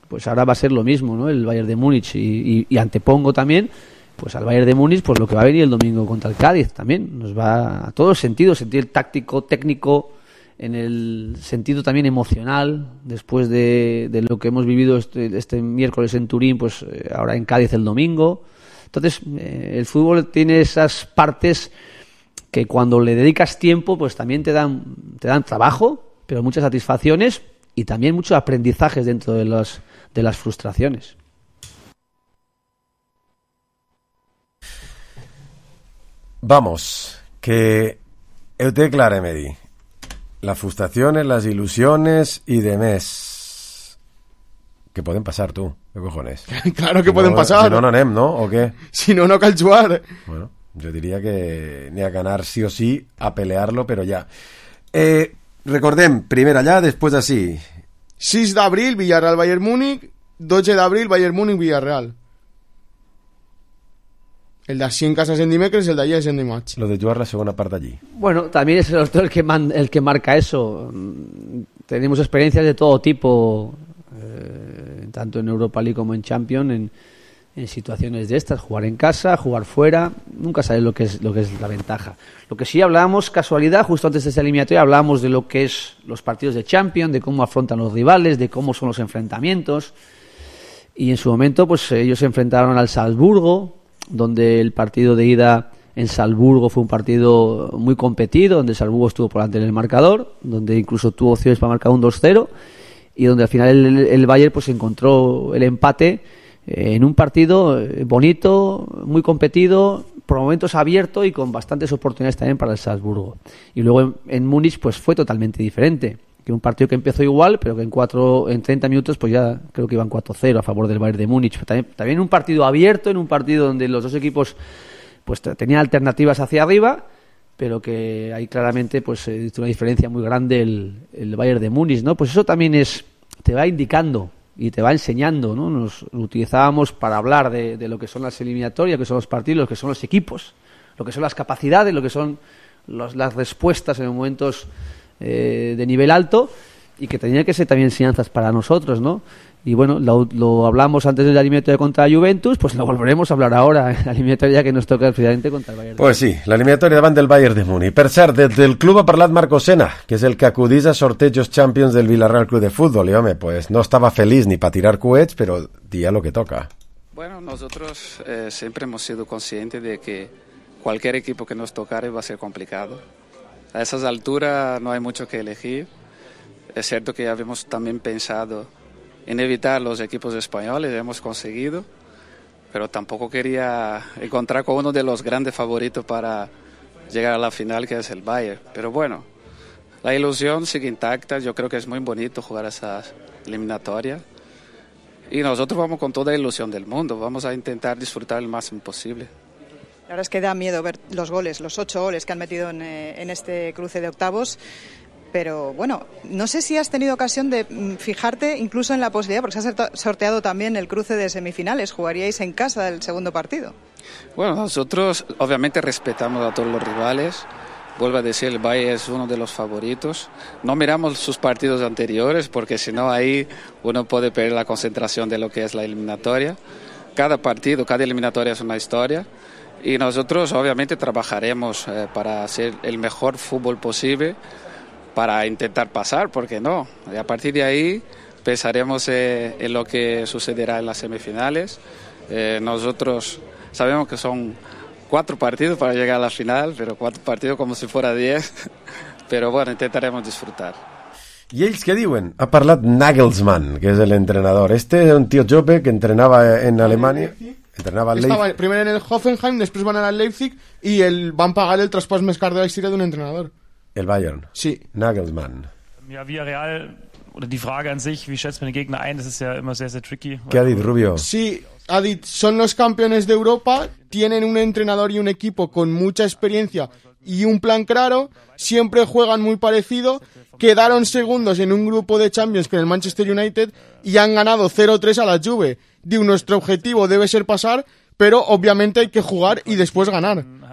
pues ahora va a ser lo mismo, ¿no? El Bayern de Múnich y antepongo también pues al Bayern de Múnich, pues lo que va a venir el domingo contra el Cádiz también. Nos va a todos los sentidos, sentido táctico, técnico, en el sentido también emocional, después de lo que hemos vivido este miércoles en Turín, pues ahora en Cádiz el domingo. Entonces, el fútbol tiene esas partes que cuando le dedicas tiempo, pues también te dan trabajo, pero muchas satisfacciones y también muchos aprendizajes dentro de las frustraciones. Vamos, que eu te clare me di las frustraciones, las ilusiones y demás que pueden pasar, tú, ¿qué cojones? Claro que pueden pasar. Si no, no anem, ¿no? ¿O qué? Si no, no cal jugar. Bueno, yo diría que ni a ganar sí o sí, a pelearlo, pero ya. Recordem, primera allá, después así. 6 d'abril, Villarreal-Bayern Múnich, 12 d'abril, Bayern Múnich-Villarreal. El d'ací en casa és en dimecres, el d'allà és en dimarts. Lo de jugar la segunda parte allí. Bueno, también es el autor el que marca eso. Tenemos experiencias de todo tipo, tanto en Europa League como en Champions, en situaciones de estas, jugar en casa, jugar fuera, nunca sabes lo que es la ventaja. Lo que sí hablábamos, casualidad, justo antes de esta eliminatoria, hablábamos de lo que es los partidos de Champions, de cómo afrontan los rivales, de cómo son los enfrentamientos. Y en su momento, pues ellos se enfrentaron al Salzburgo, donde el partido de ida en Salzburgo fue un partido muy competido, donde Salzburgo estuvo por delante en el marcador, donde incluso tuvo opciones para marcar un 2-0 y donde al final el Bayern pues encontró el empate en un partido bonito, muy competido, por momentos abierto y con bastantes oportunidades también para el Salzburgo. Y luego en Múnich pues fue totalmente diferente, que un partido que empezó igual, pero que en 30 minutos pues ya creo que iban 4-0 a favor del Bayern de Múnich. También un partido abierto, en un partido donde los dos equipos pues tenían alternativas hacia arriba, pero que ahí claramente pues hizo una diferencia muy grande el Bayern de Múnich, ¿no? Pues eso también te va indicando y te va enseñando, ¿no? Nos lo utilizábamos para hablar de lo que son las eliminatorias, lo que son los partidos, lo que son los equipos, lo que son las capacidades, lo que son las respuestas en momentos de nivel alto, y que tenía que ser también enseñanzas para nosotros, ¿no? Y bueno, lo hablamos antes de la eliminatoria contra la Juventus, pues lo volveremos a hablar ahora, la eliminatoria que nos toca precisamente contra el Bayern. Pues sí, la eliminatoria davant del Bayern de Múnich. Per cert, del club ha parlat Marco Sena, que és el que acudís a sortejos Champions del Villarreal Club de Fútbol, y home, pues no estaba feliz ni para tirar cohets, pero día lo que toca. Bueno, nosotros siempre hemos sido conscientes de que cualquier equipo que nos tocara va a ser complicado. A esas alturas no hay mucho que elegir. Es cierto que habíamos también pensado en evitar los equipos españoles, hemos conseguido, pero tampoco quería encontrar con uno de los grandes favoritos para llegar a la final, que es el Bayern. Pero bueno, la ilusión sigue intacta, yo creo que es muy bonito jugar esas eliminatorias y nosotros vamos con toda la ilusión del mundo, vamos a intentar disfrutar el máximo posible. La verdad es que da miedo ver los goles, los 8 goles que han metido en este cruce de octavos. Pero bueno, no sé si has tenido ocasión de fijarte incluso en la posibilidad, porque se ha sorteado también el cruce de semifinales. Jugaríais en casa el segundo partido. Bueno, nosotros obviamente respetamos a todos los rivales. Vuelvo a decir, el Bayern es uno de los favoritos. No miramos sus partidos anteriores, porque si no ahí uno puede perder la concentración de lo que es la eliminatoria. Cada partido, cada eliminatoria es una historia. Y nosotros obviamente trabajaremos para hacer el mejor fútbol posible, para intentar pasar, ¿por qué no? Y a partir de ahí pensaremos en lo que sucederá en las semifinales. Nosotros sabemos que son 4 partidos para llegar a la final, pero 4 partidos como si fuera 10. Pero bueno, intentaremos disfrutar. ¿Y ells què diuen? Ha parlat Nagelsmann, que és l'entrenador. Este és un tío joven que entrenava en Alemanya. Entrenava al Leipzig. Primer en el Hoffenheim, després van anar al Leipzig i van pagar el traspàs més car de la història d'un entrenador. El Bayern. Sí. Nagelsmann. Ja, Villarreal, oder die Frage an sich, wie schätzt man den Gegner ein? Das ist ja immer sehr, sehr tricky. ¿Qué ha dit Rubio? Sí, ha dit, son los campeones de Europa, tienen un entrenador y un equipo con mucha experiencia y un plan claro, siempre juegan muy parecido, quedaron segundos en un grupo de Champions con el Manchester United y han ganado 0-3 a la Juve. Digo, nuestro objetivo debe ser pasar, pero obviamente hay que jugar y después ganar.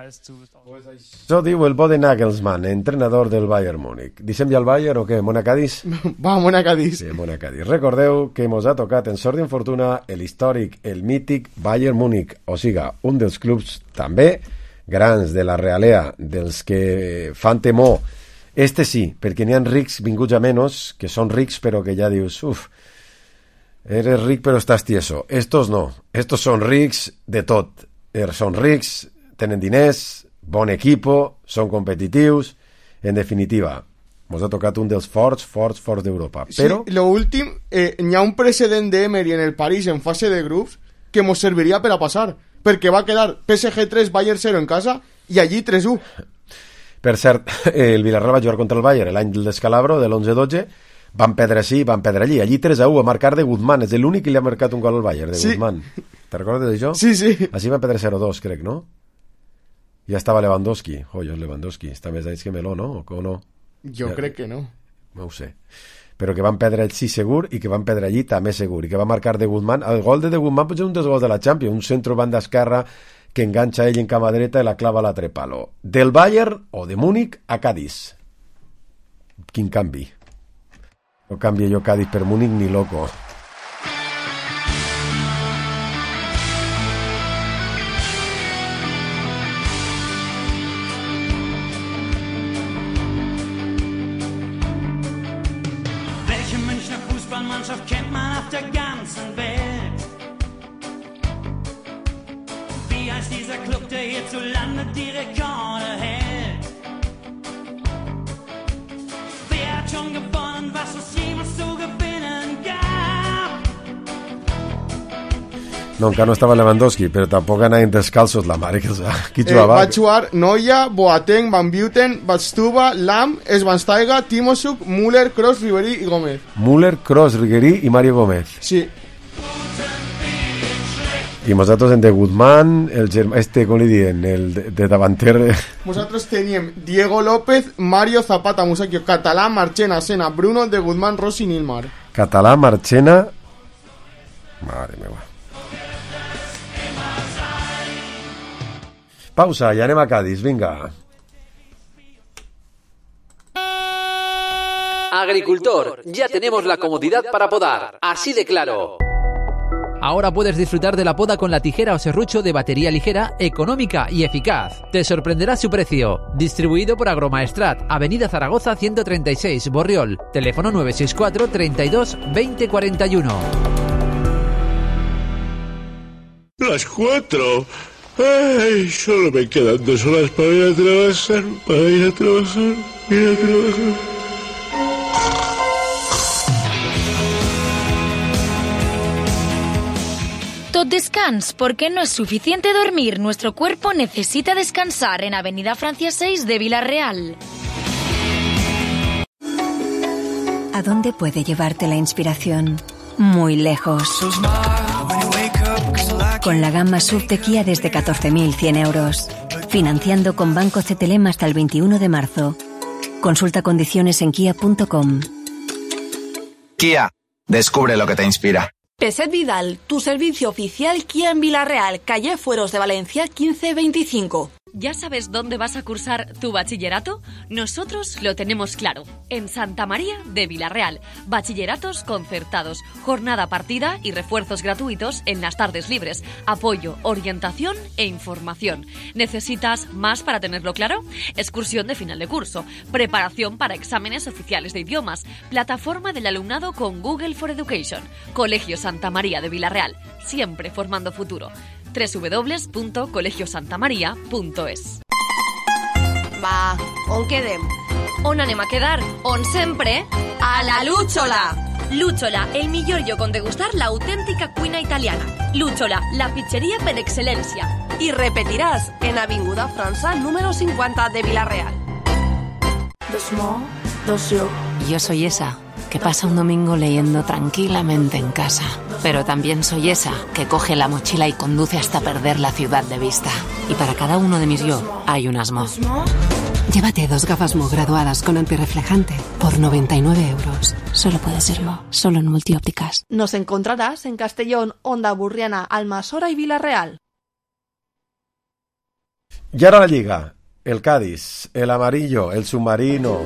Això diu el Bode Nagelsmann, entrenador del Bayern Múnich. Deixem ja el Bayern o què? Mona-Cadis? Va, Mona-Cadis. Sí, Mona-Cadis. Recordeu que mos ha tocat en sort d'infortuna l'històric, el mític Bayern Múnich, o siga, un dels clubs també grans de la realea, dels que fan temor. Este sí, perquè n'hi ha rics vinguts a menys, que són rics però que ja dius, eres ric però estàs tieso. Estos no, estos són rics de tot. Són rics, tenen diners, bon equipo, són competitius. En definitiva, mos ha tocat un dels forts d'Europa. Però... Sí, lo últim, n'hi ha un precedent d'Emery en el París en fase de grups que mos serviria per a passar, perquè va quedar PSG 3, Bayern 0 en casa i allí 3-1. Per cert, el Villarreal va jugar contra el Bayern l'any del descalabro, de l'11-12, van perdre així, van perdre allí. Allí 3-1 a marcar de Guzmán, és l'únic que li ha marcat un gol al Bayern, de Guzmán. Te recordes d'això? Sí, sí. Així van perdre 0-2, crec, no? Ja estava Lewandowski. Lewandowski està més d'ells que Meló, no? O no? Jo crec que no. No ho sé. Però que van perdre sí segur i que van perdre allí també segur. I que va marcar de Guzmán. El gol de Guzmán potser un dels gols de la Champions. Un centro banda esquerra que enganxa ell en cama dreta i la clava a l'altre palo. Del Bayern o de Múnich a Cádiz. Quin canvi. No canvia jo Cádiz per Múnich ni loco. Welche Münchner Fußballmannschaft kennt man auf der ganzen Welt? Wie heißt dieser Club, der hierzulande die Rekorde hält? Wer hat schon gewonnen, was es jemals zu gewinnen gab? No, encara no estava Lewandowski, però tampoc anaven descalços la mare que els ha... Qui jugava? Va jugar Neuer, Boateng, Van Buiten, Badstuber, Lam, Schweinsteiger, Timosuk, Müller, Kroos, Ribéry i Gómez. Müller, Kroos, Ribéry i Mario Gómez. Sí. I nosaltres en de Guzmán, el germà, com li diuen, el de davanter... Nosaltres teníem Diego López, Mario Zapata, Musacchio, Català, Marchena, Sena, Bruno, de Guzmán, Rossi, Nilmar. Català, Marchena... Mare meva. Pausa i anem a Cádiz, vinga. Agricultor, ya tenemos la comodidad para podar, así de claro. Ahora puedes disfrutar de la poda con la tijera o serrucho de batería ligera, económica y eficaz. Te sorprenderá su precio. Distribuido por Agromaestrat, Avenida Zaragoza 136, Borriol. Teléfono 964 32 20 41. Las 4. Ay, solo me quedan 2 horas para ir a trabajar. Tot descans, porque no es suficiente dormir. Nuestro cuerpo necesita descansar en Avenida Francia 6 de Villarreal. ¿A dónde puede llevarte la inspiración? Muy lejos. Con la gama SUV de Kia desde 14.100 euros. Financiando con Banco CTLM hasta el 21 de marzo. Consulta condiciones en kia.com. Kia, descubre lo que te inspira. Peset Vidal, tu servicio oficial Kia en Villarreal, calle Fueros de Valencia 1525. ¿Ya sabes dónde vas a cursar tu bachillerato? Nosotros lo tenemos claro. En Santa María de Villarreal. Bachilleratos concertados, jornada partida y refuerzos gratuitos en las tardes libres. Apoyo, orientación e información. ¿Necesitas más para tenerlo claro? Excursión de final de curso. Preparación para exámenes oficiales de idiomas. Plataforma del alumnado con Google for Education. Colegio Santa María de Villarreal. Siempre formando futuro. www.colegiosantamaria.es. Va, on quedem? On anem a quedar? On sempre? A la Lúchola! Lúchola, el millor lloc on degustar l'autèntica cuina italiana. Lúchola, la pizzeria per excel·lència. I repetiràs en Avinguda França, número 50 de Villarreal. Yo soy esa que pasa un domingo leyendo tranquilamente en casa. Pero también soy esa que coge la mochila y conduce hasta perder la ciudad de vista. Y para cada uno de mis yo hay un Asmo. Llévate 2 gafas Mo graduadas con antirreflejante por 99 euros. Solo puede serlo, solo en Multiópticas. Nos encontrarás en Castellón, Onda Burriana, Almasora y Villarreal. Y ahora la Liga, el Cádiz, el amarillo, el submarino.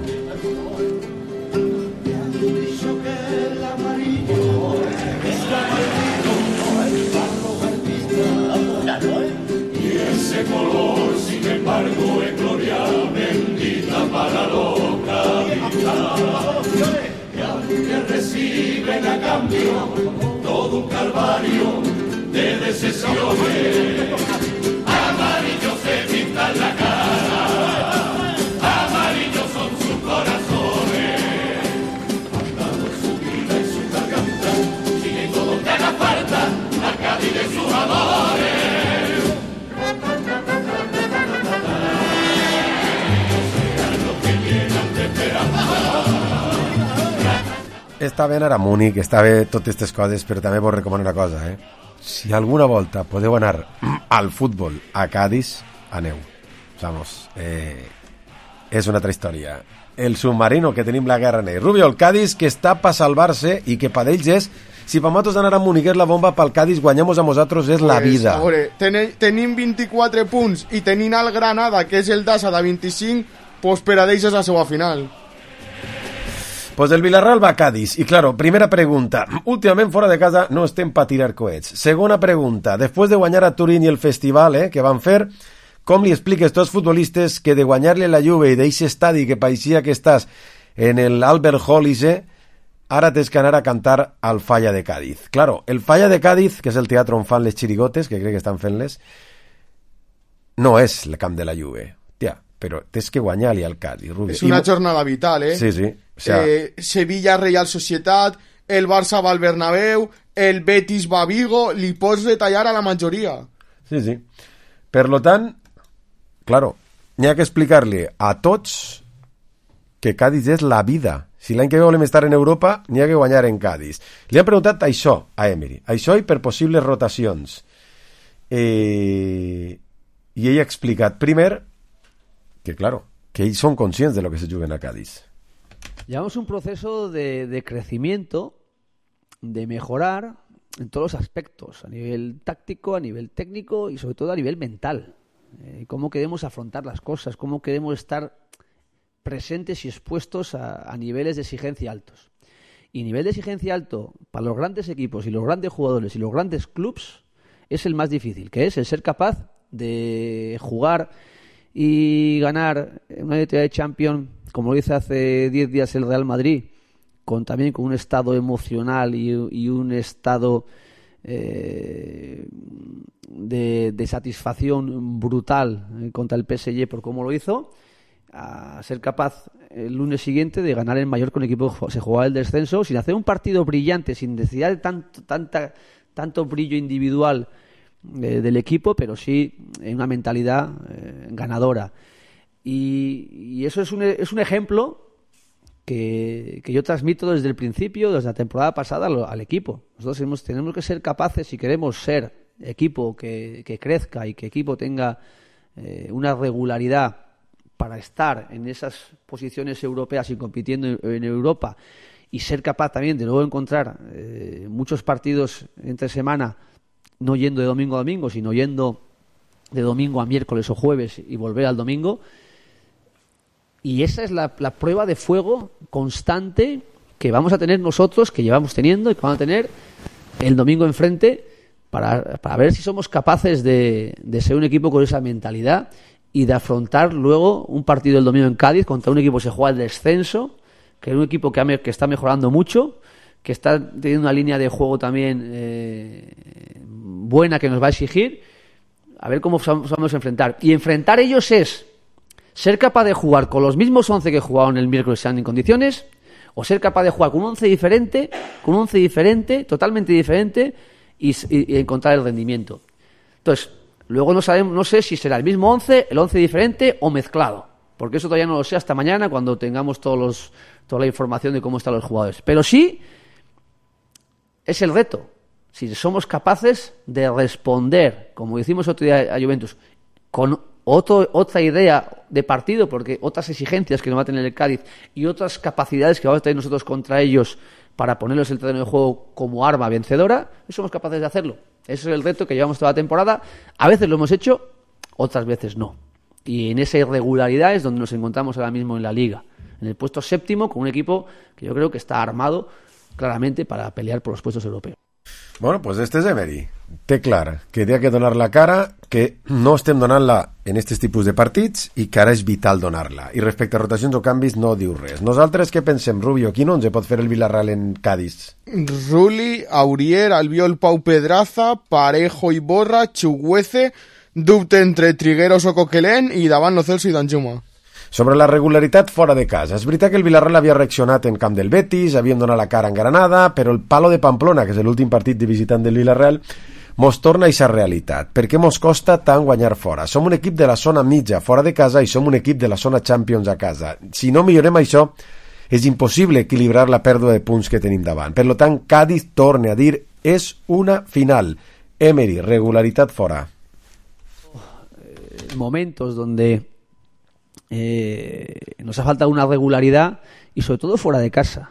Y ese color, sin embargo, es gloria bendita para loca vida. Y aunque reciben a cambio todo un calvario de decepciones, amarillos se pintan la cara, amarillos son sus corazones. Mandando su vida y su garganta, siguiendo donde haga falta a Cádiz de sus amores. Està bé anar a Múnich, està bé totes aquestes coses, però també vos recomano una cosa, Si alguna volta podeu anar al futbol a Cádiz, aneu. Vamos, és una altra història. El submarino, que tenim la guerra en ell. Rubio, el Cádiz, que està per salvar-se i que per ells és, si per nosaltres anar a Múnich és la bomba, pel Cádiz guanyem a nosaltres és la vida. A veure, tenim 24 punts i tenim el Granada, que és el Dasa de 25, pues per a d'ells és la seva final. Pues el Villarreal va a Cádiz. Y claro, primera pregunta. Últimamente fuera de casa no estem pa tirar coets. Segona pregunta. Después de guanyar a Turín y el festival que van fer, com li expliques a estos futbolistes que de guanyar-li la Juve i d'eixe estadi que paeixia que estàs en el Albert Hall ara tens que anar a cantar al Falla de Cádiz? Claro, el Falla de Cádiz, que és el teatre on fan les xirigotes, que crec que estan fent-les, no és el camp de la Juve. Tia, però tens que guanyar-li al Cádiz, Rubio. És una jornada vital, Sí, sí. O sea, Sevilla, Real Societat, el Barça va al Bernabéu, el Betis va a Vigo, li pots retallar a la majoria. Sí, sí. Per lo tant, claro, n'hi ha que explicar-li a tots que Cádiz és la vida. Si l'any que ve volem estar en Europa, n'hi ha que guanyar en Cádiz. Li han preguntat això a Emery, això i per possibles rotacions. I ell ha explicat, primer, que claro, que ells són conscients de lo que se juguen a Cádiz. Llevamos un proceso de crecimiento, de mejorar en todos los aspectos, a nivel táctico, a nivel técnico y sobre todo a nivel mental. Cómo queremos afrontar las cosas, cómo queremos estar presentes y expuestos a niveles de exigencia altos. Y nivel de exigencia alto para los grandes equipos y los grandes jugadores y los grandes clubs es el más difícil, que es el ser capaz de jugar y ganar una victoria de Champions, como lo hizo hace 10 días el Real Madrid, también con un estado emocional y un estado de satisfacción brutal contra el PSG por cómo lo hizo, a ser capaz el lunes siguiente de ganar en Mallorca, un equipo que se jugaba el descenso, sin hacer un partido brillante, sin necesidad de tanto brillo individual del equipo, pero sí en una mentalidad ganadora. Y eso es un ejemplo que yo transmito desde el principio, desde la temporada pasada al equipo. Nosotros tenemos que ser capaces, si queremos ser equipo que crezca y que equipo tenga una regularidad para estar en esas posiciones europeas y compitiendo en Europa, y ser capaz también de luego encontrar muchos partidos entre semana, no yendo de domingo a domingo, sino yendo de domingo a miércoles o jueves y volver al domingo. Y esa es la prueba de fuego constante que vamos a tener nosotros, que llevamos teniendo y que vamos a tener el domingo enfrente, para ver si somos capaces de ser un equipo con esa mentalidad y de afrontar luego un partido el domingo en Cádiz contra un equipo que se juega el descenso, que es un equipo que está mejorando mucho, que está teniendo una línea de juego también buena, que nos va a exigir, a ver cómo vamos a enfrentar. Y enfrentar ellos es ser capaz de jugar con los mismos 11 que jugaron el miércoles en condiciones, o ser capaz de jugar con un 11 diferente, totalmente diferente, y encontrar el rendimiento. Entonces, luego no sé si será el mismo 11, el 11 diferente o mezclado, porque eso todavía no lo sé hasta mañana, cuando tengamos toda la información de cómo están los jugadores. Pero sí es el reto, si somos capaces de responder, como hicimos otro día a Juventus, con otra idea de partido, porque otras exigencias que nos va a tener el Cádiz y otras capacidades que vamos a tener nosotros contra ellos para ponerlos en el terreno de juego como arma vencedora, somos capaces de hacerlo. Ese es el reto que llevamos toda la temporada. A veces lo hemos hecho, otras veces no. Y en esa irregularidad es donde nos encontramos ahora mismo en la Liga, en el puesto 7º, con un equipo que yo creo que está armado claramente para pelear por los puestos europeos. Bueno, pues este és Emery. Té clar que hi ha que donar la cara, que no estem donant-la en aquests tipus de partits i que ara és vital donar-la. I respecte a rotacions o canvis no diu res. Nosaltres què pensem, Rubio? Quin 11 pot fer el Villarreal en Cádiz? Rulli, Aurier, Albiol, Pau Pedraza, Parejo i Borra, Chukwueze, dubte entre Trigueros o Coquelin i davant Lo Celso i Danjuma. Sobre la regularitat fora de casa. És veritat que el Villarreal havia reaccionat en camp del Betis, havien donat la cara en Granada, però el Palo de Pamplona, que és l'últim partit de visitant del Villarreal, mos torna a aquesta realitat. Per què mos costa tant guanyar fora? Som un equip de la zona mitja fora de casa i som un equip de la zona Champions a casa. Si no millorem això, és impossible equilibrar la pèrdua de punts que tenim davant. Per tant, Cádiz, torne a dir, és una final. Emery, regularitat fora. Momentos donde nos ha faltado una regularidad y sobre todo fuera de casa,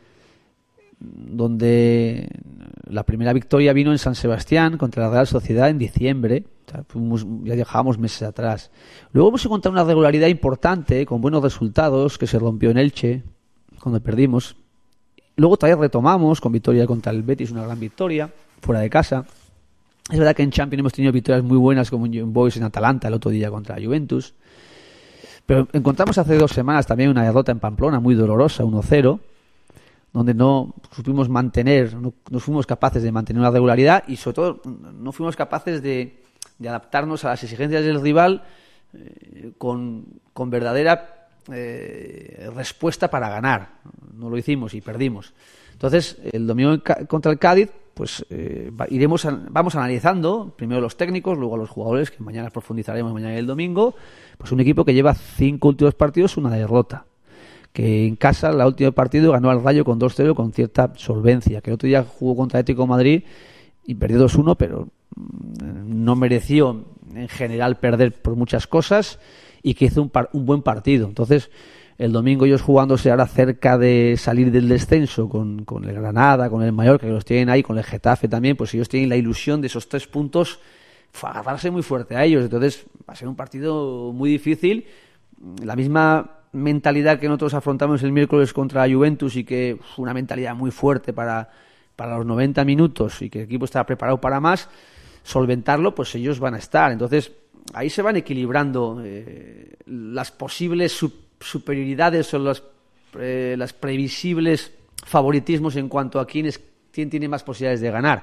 donde la primera victoria vino en San Sebastián contra la Real Sociedad en diciembre. O sea, ya dejábamos meses atrás. Luego hemos encontrado una regularidad importante con buenos resultados, que se rompió en Elche cuando perdimos. Luego todavía retomamos con victoria contra el Betis, una gran victoria fuera de casa. Es verdad que en Champions hemos tenido victorias muy buenas, como en Young Boys en Atalanta el otro día contra la Juventus. Pero encontramos hace 2 semanas también una derrota en Pamplona muy dolorosa, 1-0, donde no supimos mantener, no fuimos capaces de mantener una regularidad y sobre todo no fuimos capaces de adaptarnos a las exigencias del rival con verdadera respuesta para ganar. No lo hicimos y perdimos. Entonces, el domingo contra el Cádiz, pues vamos analizando primero los técnicos, luego a los jugadores, que mañana profundizaremos, mañana y el domingo. Pues un equipo que lleva 5 últimos partidos, una derrota, que en casa el último partido ganó al Rayo con 2-0 con cierta solvencia, que el otro día jugó contra Atlético de Madrid y perdió 2-1, pero no mereció en general perder por muchas cosas, y que hizo un buen partido. Entonces, el domingo ellos jugándose ahora cerca de salir del descenso con el Granada, con el Mallorca, que los tienen ahí, con el Getafe también, pues ellos tienen la ilusión de esos 3 puntos, agarrarse muy fuerte a ellos. Entonces va a ser un partido muy difícil. La misma mentalidad que nosotros afrontamos el miércoles contra la Juventus, y que fue una mentalidad muy fuerte para los 90 minutos y que el equipo está preparado para más, solventarlo, pues ellos van a estar. Entonces ahí se van equilibrando las posibles superioridades o las previsibles favoritismos en cuanto a quién tiene más posibilidades de ganar.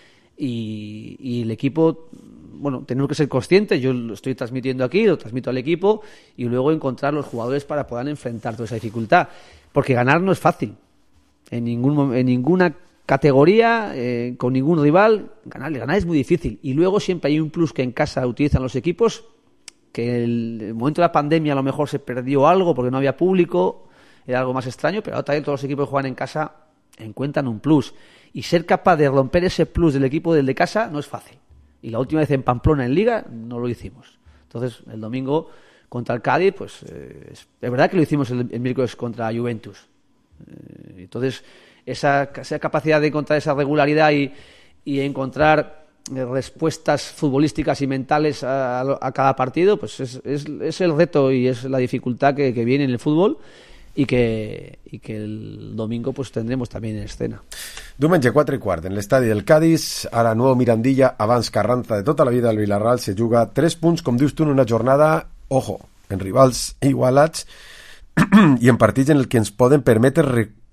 Y el equipo, bueno, tenemos que ser conscientes, yo lo estoy transmitiendo aquí, lo transmito al equipo, y luego encontrar los jugadores para poder enfrentar toda esa dificultad, porque ganar no es fácil en ninguna categoría, con ningún rival. Ganar es muy difícil, y luego siempre hay un plus que en casa utilizan los equipos, que en el momento de la pandemia a lo mejor se perdió algo porque no había público, era algo más extraño, pero ahora también todos los equipos que juegan en casa encuentran un plus, y ser capaz de romper ese plus del equipo del de casa no es fácil, y la última vez en Pamplona en Liga no lo hicimos. Entonces el domingo contra el Cádiz, pues es verdad que lo hicimos el miércoles contra Juventus. Entonces esa capacidad de encontrar esa regularidad y encontrar respuestas futbolísticas y mentales a cada partido, pues es el reto y es la dificultad que viene en el fútbol, y que el domingo pues tendremos también en escena. Diumenge 4:15 en l'estadi del Cádiz, ara nou Mirandilla, abans Carranza, de tota la vida del Villarreal, se juga 3 punts, com dius tu, en una jornada, ojo, en rivals igualats i en partits en el que ens poden permetre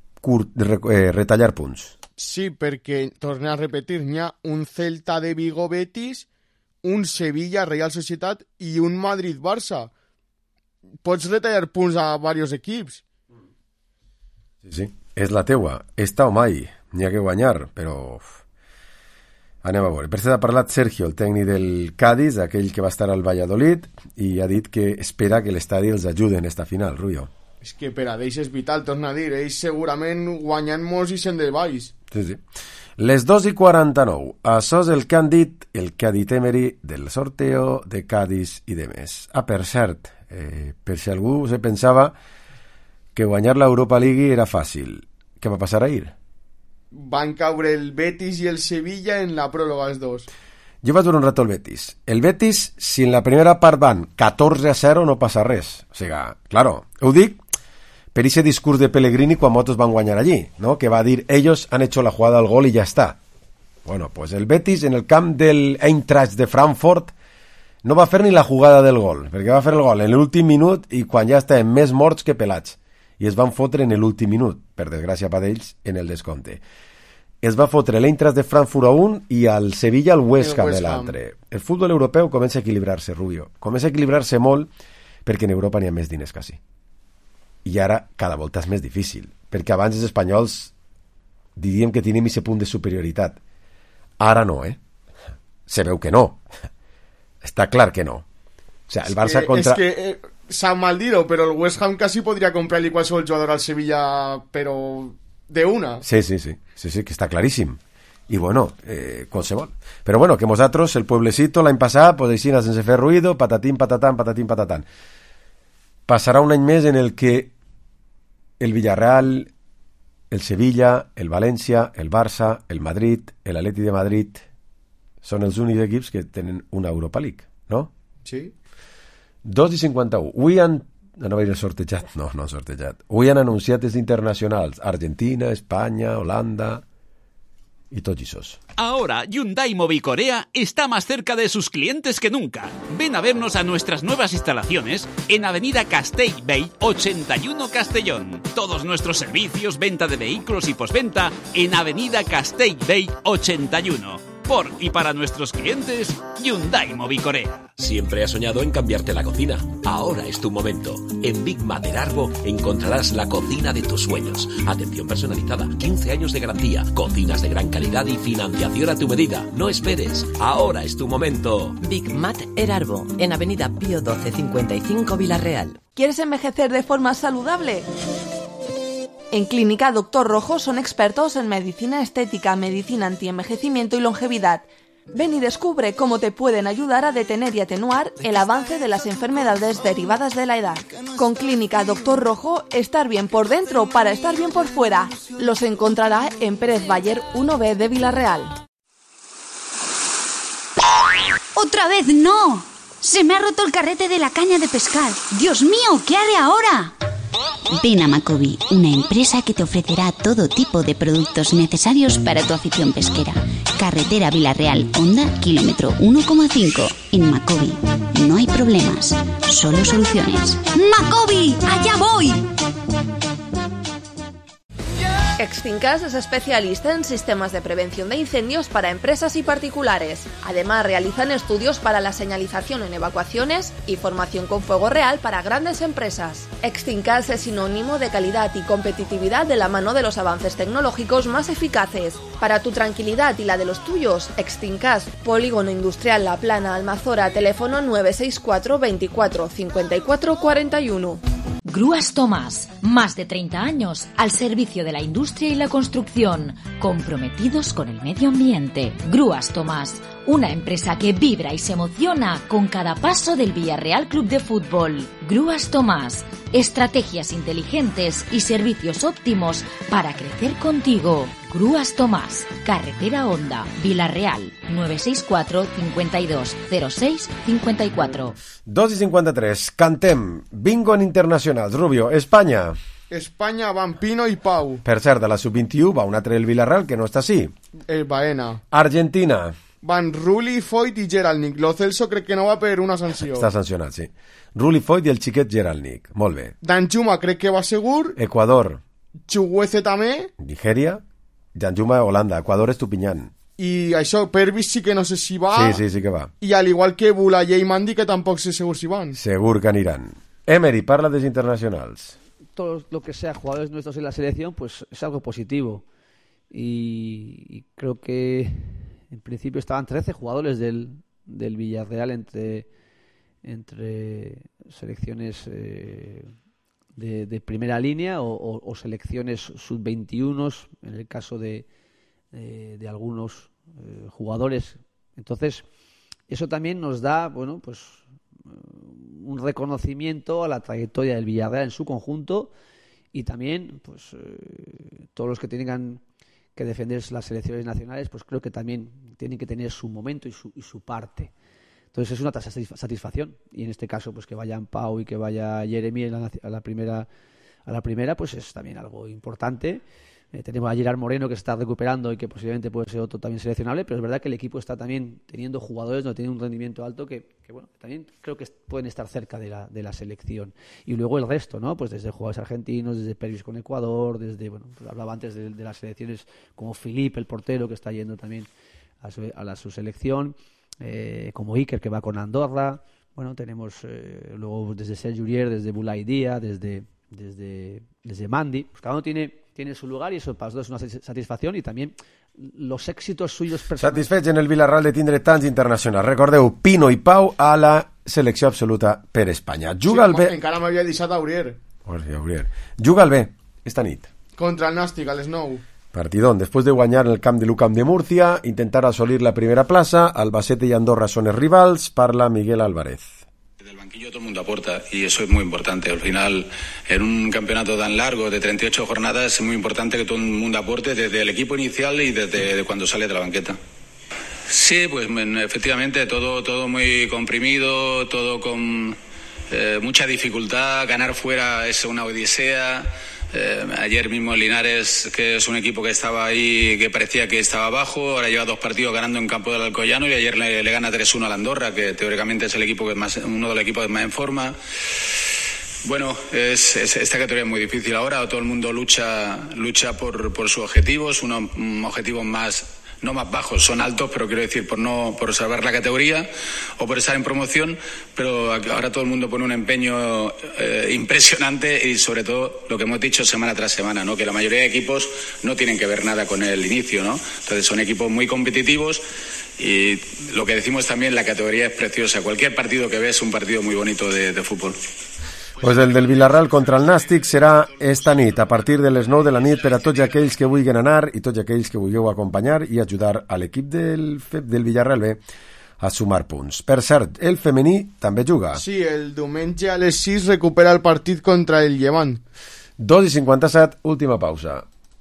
retallar punts. Sí, perquè, tornem a repetir, n'hi ha un Celta de Vigo Betis, un Sevilla Real Societat i un Madrid Barça. Pots retallar punts a diversos equips. Sí, és la teua, esta o mai, n'hi ha que guanyar, però anem a veure. Per cert, ha parlat Sergio, el tècnic del Cádiz, aquell que va estar al Valladolid, i ha dit que espera que l'estadi els ajudi en esta final, Rubio. És que per a ells és vital, torna a dir, ells segurament guanyen molts i se'n de baix. Sí. Les 2:49, això és el que han dit el que ha dit Emery del sorteo de Cádiz i de més. Per cert, per si algú se pensava que guanyar l'Europa League era fàcil, què va passar ahir? Van caure el Betis i el Sevilla en la pròrroga els dos. Jo vaig veure un rato el Betis. El Betis, si en la primera part van 14-0, no passa res. O sigui, claro, ho dic per ese discurs de Pellegrini quan motos van guanyar allí, ¿no? Que va dir, ellos han hecho la jugada del gol y ya está. Bueno, pues el Betis en el camp del Eintracht de Frankfurt no va fer ni la jugada del gol, perquè va fer el gol en l'últim minut i quan ja estaven més morts que pelats. I es van fotre en l'últim minut, per desgràcia per ells, en el descompte. Es va fotre l'Eintracht de Frankfurt a un i al Sevilla al West Ham de l'altre. El futbol europeu comença a equilibrar-se, Rubio. Comença a equilibrar-se molt perquè en Europa n'hi ha més diners quasi. I ara cada volta és més difícil, perquè abans els espanyols diríem que tenim aquest punt de superioritat. Ara no, Se veu que no. Està clar que no. O sea, el Barça contra... Es que, San Maldiro, pero el West Ham casi podría comprarle qualsevol jugador al Sevilla, pero de una. Sí, que està claríssim. I bueno, qualsevol. Però bueno, que nosaltres, el pueblecito, l'any passat, pues així, sense fer ruido, patatín, patatán. Passarà un any més en el que el Villarreal, el Sevilla, el València, el Barça, el Madrid, el Atleti de Madrid són els únics equips que tenen una Europa League, no? Sí. 2:51. Avui han... No vaig sortejat? No han sortejat. Avui han anunciat els internacionals. Argentina, Espanya, Holanda... y tots esos. Ahora Hyundai Mobicorea está más cerca de sus clientes que nunca. Ven a vernos a nuestras nuevas instalaciones en Avenida Castellbell 81 Castellón. Todos nuestros servicios, venta de vehículos y postventa en Avenida Castellbell 81. Por y para nuestros clientes, Hyundai Mobicorea. Siempre has soñado en cambiarte la cocina. Ahora es tu momento. En Big Mater Arbo encontrarás la cocina de tus sueños. Atención personalizada, 15 años de garantía, cocinas de gran calidad y financiación a tu medida. No esperes. Ahora es tu momento. Big Mater Arbo, en Avenida Pío 12 55 Villarreal. ¿Quieres envejecer de forma saludable? En Clínica Doctor Rojo son expertos en medicina estética, medicina antienvejecimiento y longevidad. Ven y descubre cómo te pueden ayudar a detener y atenuar el avance de las enfermedades derivadas de la edad. Con Clínica Doctor Rojo, estar bien por dentro para estar bien por fuera. Los encontrará en Pérez Bayer 1B de Villarreal. ¡Otra vez no! Se me ha roto el carrete de la caña de pescar. ¡Dios mío! ¿Qué haré ahora? Ven a Macobi, una empresa que te ofrecerá todo tipo de productos necesarios para tu afición pesquera. Carretera Villarreal, Honda, kilómetro 1,5. En Macobi no hay problemas, solo soluciones. ¡Macobi! ¡Allá voy! Extincas es especialista en sistemas de prevención de incendios para empresas y particulares. Además, realizan estudios para la señalización en evacuaciones y formación con fuego real para grandes empresas. Extincas es sinónimo de calidad y competitividad de la mano de los avances tecnológicos más eficaces. Para tu tranquilidad y la de los tuyos, Extincas, Polígono Industrial La Plana, Almazora, teléfono 964 24 54 41. Grúas Tomás, más de 30 años al servicio de la industria y la construcción, comprometidos con el medio ambiente. Grúas Tomás, una empresa que vibra y se emociona con cada paso del Villarreal Club de Fútbol. Grúas Tomás, estrategias inteligentes y servicios óptimos para crecer contigo. Grúas Tomás, Carretera Honda, Villarreal, 964 52 06 54. 2:53. Cantem. Bingo en internacionals. Rubio, Espanya. Espanya van Pino i Pau. Per cert, de la sub-21 va un altre del Villarreal que no està així. El Baena. Argentina. Van Rulli, Foyt i Geralnik. Lo Celso crec que no va per una sanció. Està sancionat, sí. Rulli, Foyt i el xiquet Geralnik. Molt bé. Danjuma crec que va segur. Equador. Chuguece també. Nigèria. Danjuma, Holanda. Equador, Estupiñán. I això, Pervis sí que no sé si va. Sí que va. I al igual que Boulaye i Mandi, que tampoc sé segur si van. Segur que aniran. Emery, parla dels internacionals. Todo lo que sea jugadores nuestros en la selección, pues es algo positivo. Y creo que en principio estaban 13 jugadores del Villarreal entre selecciones de primera línea o selecciones sub-21 en el caso de algunos jugadores. Entonces, eso también nos da, bueno, pues un reconocimiento a la trayectoria del Villarreal en su conjunto y también, pues, todos los que tengan defender las selecciones nacionales, pues creo que también tienen que tener su momento y su parte. Entonces es una satisfacción, y en este caso pues que vayan Pau y que vaya Jeremy a la primera, pues es también algo importante. Tenemos a Gerard Moreno, que se está recuperando y que posiblemente puede ser otro también seleccionable, pero es verdad que el equipo está también teniendo jugadores, no tiene un rendimiento alto que bueno, también creo que pueden estar cerca de la selección. Y luego el resto, ¿no? Pues desde jugadores argentinos, desde Pervis con Ecuador, desde, bueno, pues hablaba antes de las selecciones como Philippe, el portero, que está yendo también a su selección, como Iker, que va con Andorra. Bueno, tenemos luego desde Serge Aurier, desde Boulaye Dia, desde Mandy. Pues cada uno tiene su lugar, y eso para nosotros es una satisfacción, y también los éxitos suyos personals. Satisfets en el Villarreal de tindre tants internacionals. Recordeu, Pino i Pau a la selecció absoluta per Espanya. Juga el B... Encara m'havia deixat Aurier. Juga el B esta nit. Contra el Nàstic, al Snou. Partidón. Después de guanyar en el camp de l'UCAM de Murcia, intentar assolir la primera plaça, Albacete y Andorra son els rivals, parla Miguel Álvarez. Del banquillo todo el mundo aporta, y eso es muy importante. Al final, en un campeonato tan largo de 38 jornadas, es muy importante que todo el mundo aporte desde el equipo inicial y desde cuando sale de la banqueta. Sí, pues efectivamente todo muy comprimido, todo con mucha dificultad. Ganar fuera es una odisea. Ayer mismo Linares, que es un equipo que estaba ahí, que parecía que estaba abajo, ahora lleva 2 partidos ganando en campo del Alcoyano, y ayer le gana 3-1 al Andorra, que teóricamente es el equipo que más, uno de los equipos más en forma. Bueno, esta categoría es muy difícil ahora. Todo el mundo lucha por sus objetivos, unos objetivos no más bajos, son altos, pero quiero decir por salvar la categoría o por estar en promoción, pero ahora todo el mundo pone un empeño impresionante, y sobre todo lo que hemos dicho semana tras semana, ¿no? Que la mayoría de equipos no tienen que ver nada con el inicio, ¿no? Entonces son equipos muy competitivos, y lo que decimos también, la categoría es preciosa. Cualquier partido que ves es un partido muy bonito de fútbol. Pues el del Villarreal contra el Nàstic serà esta nit, a partir de les 9 de la nit, per a tots aquells que vulguin anar i tots aquells que vulgueu acompanyar i ajudar a l'equip del Villarreal B a sumar punts. Per cert, el femení també juga. Sí, el diumenge a les 6 recupera el partit contra el Llevant. 2:57, última pausa.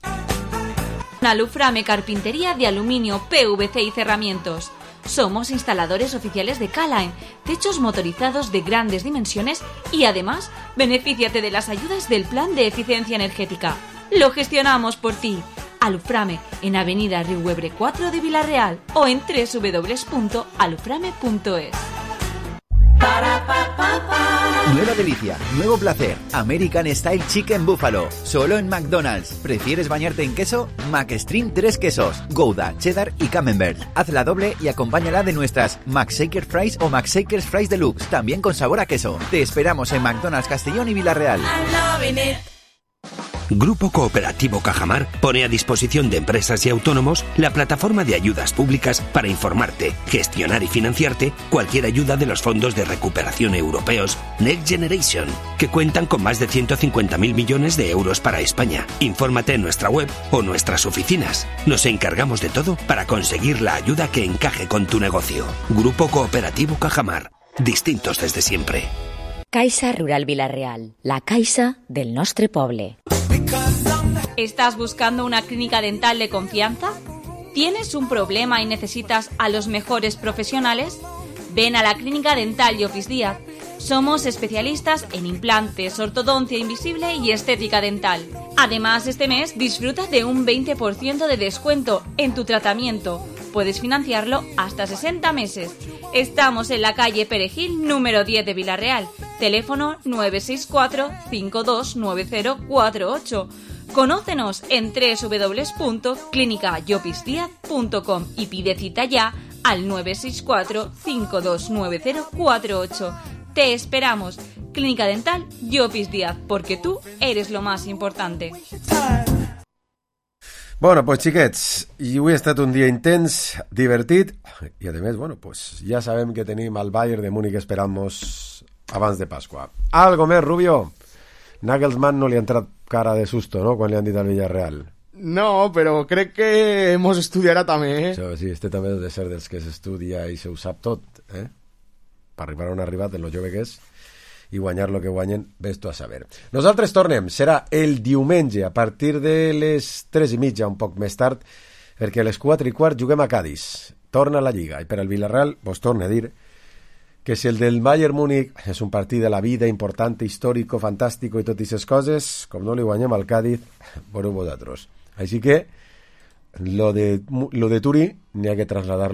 Aluframe Carpintería de Aluminio, PVC y Cerramientos. Somos instaladores oficiales de K-Line, techos motorizados de grandes dimensiones, y además, benefíciate de las ayudas del Plan de Eficiencia Energética. Lo gestionamos por ti. Aluframe, en Avenida Riuebre 4 de Villarreal, o en www.aluframe.es. Nueva delicia, nuevo placer, American Style Chicken Buffalo, solo en McDonald's. ¿Prefieres bañarte en queso? McStream 3 quesos, Gouda, Cheddar y Camembert. Hazla doble y acompáñala de nuestras McShaker Fries o McShakers Fries Deluxe, también con sabor a queso. Te esperamos en McDonald's Castellón y Villarreal. Grupo Cooperativo Cajamar pone a disposición de empresas y autónomos la plataforma de ayudas públicas para informarte, gestionar y financiarte cualquier ayuda de los fondos de recuperación europeos Next Generation, que cuentan con más de 150.000 millones de euros para España. Infórmate en nuestra web o nuestras oficinas. Nos encargamos de todo para conseguir la ayuda que encaje con tu negocio. Grupo Cooperativo Cajamar. Distintos desde siempre. Caixa Rural Villarreal, la caixa del nostre poble. ¿Estás buscando una clínica dental de confianza? ¿Tienes un problema y necesitas a los mejores profesionales? Ven a la Clínica Dental Llopis Díaz. Somos especialistas en implantes, ortodoncia invisible y estética dental. Además, este mes disfruta de un 20% de descuento en tu tratamiento. Puedes financiarlo hasta 60 meses. Estamos en la calle Perejil, número 10 de Villarreal. Teléfono 964-529048. Conócenos en www.clinicayopisdiaz.com y pide cita ya al 964-529048. Te esperamos. Clínica Dental Llopis Díaz, porque tú eres lo más importante. Bueno, pues xiquets, i avui ha estat un dia intens, divertit, i a més, bueno, pues ja sabem que tenim el Bayern de Múnich esperant-nos abans de Pasqua. Algo més, Rubio? Nagelsmann no li ha entrat cara de susto, no?, quan li han dit al Villarreal. No, però crec que hemos estudiat també, Sí, este també ha de ser dels que s'estudia i se ho sap tot, Per arribar on ha arribat, en lo jove que és. i guanyar lo que guanyen, ves-t'ho a saber. Nosaltres tornem, serà el diumenge a partir de les 3:30, un poc més tard, perquè a les 4:15 juguem a Cádiz, torna a la Lliga, i per al Villarreal vos torno a dir que si el del Bayern Múnich és un partit de la vida important, històrico, fantàstico i tot aquestes coses, com no li guanyem al Cádiz, veureu vosaltres. Així que lo de Turí n'hi ha que traslladar-lo